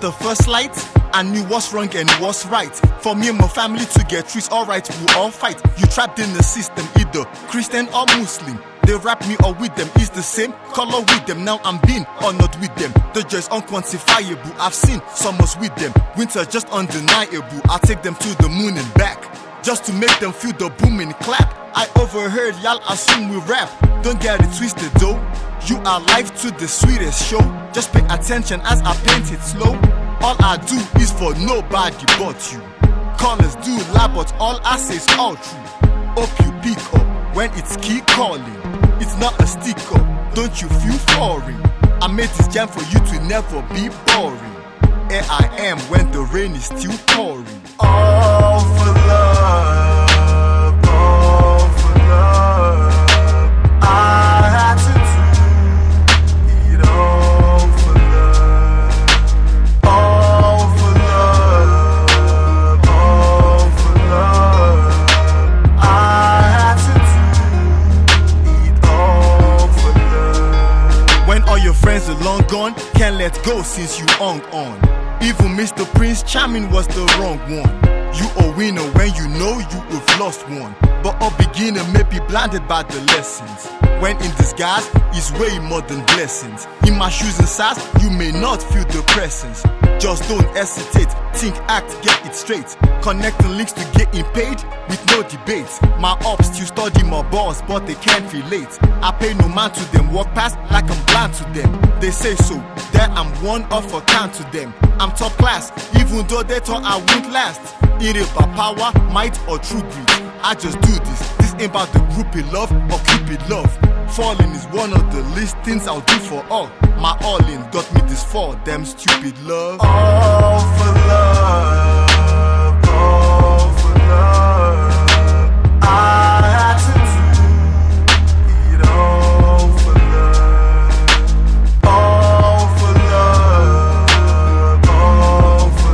the first light, I knew what's wrong and what's right. For me and my family to get trees alright, we all fight. You trapped in the system, either Christian or Muslim. They wrap me up with them, it's the same color with them. Now I'm being honored with them. The joy is unquantifiable, I've seen summers with them. Winter just undeniable, I'll take them to the moon and back, just to make them feel the booming clap. I overheard y'all assume we rap, don't get it twisted though. You are live to the sweetest show, just pay attention as I paint it slow. All I do is for nobody but you. Callers do lie, but all I say is all true. Hope you pick up when it's keep calling. It's not a stick up, don't you feel foreign? I made this jam for you to never be boring. Here I am when the rain is still pouring. All for love, all for love. I had to do it all for love. All for love, all for love. I had to do it all for love. When all your friends are long gone, can't let go since you hung on. Even Mr. Prince Charming was the wrong one. You a winner when you know you have lost one, but a beginner may be blinded by the lessons. When in disguise is way more than blessings. In my shoes and size, you may not feel the presence. Just don't hesitate, think, act, get it straight. Connecting links to getting paid with no debates. My ops still study my boss, but they can't relate. I pay no mind to them, walk past like I'm blind to them. They say so, that I'm one of a kind to them. I'm top class, even though they thought I wouldn't last. It ain't about power, might or true greed. I just do this, this ain't about the groupie love or cupid love. Falling is one of the least things I'll do for all. My all-in got me this for them stupid love. All for love, all for love. I had to do it all for love. All for love, all for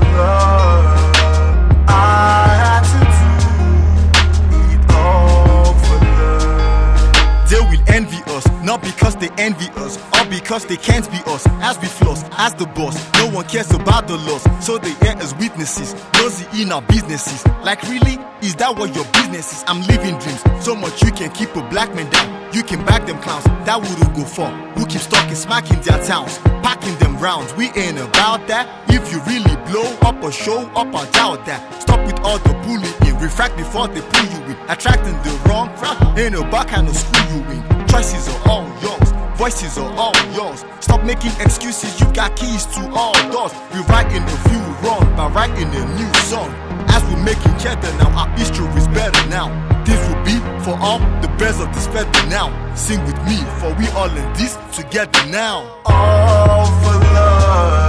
love. I had to do it all for love. They will envy us, not because they envy us, or because they can't be us. As we floss, as the boss, no one cares about the loss, so they air as witnesses, nosy in our businesses. Like really, is that what your business is? I'm living dreams, so much you can keep a black man down. You can back them clowns, that wouldn't go far. Who keep stalking, smacking their towns, packing them rounds, we ain't about that. If you really blow up or show up, I doubt that. Stop with all the bullying, refract before they pull you in. Attracting the wrong crowd, ain't no back kind of screw you in. Choices are all yours, voices are all yours. Stop making excuses, you got keys to all doors. We writing a few wrong by writing a new song. As we making cheddar now, our history is better now. This will be for all the best of this feather now. Sing with me, for we all in this together now. All for love.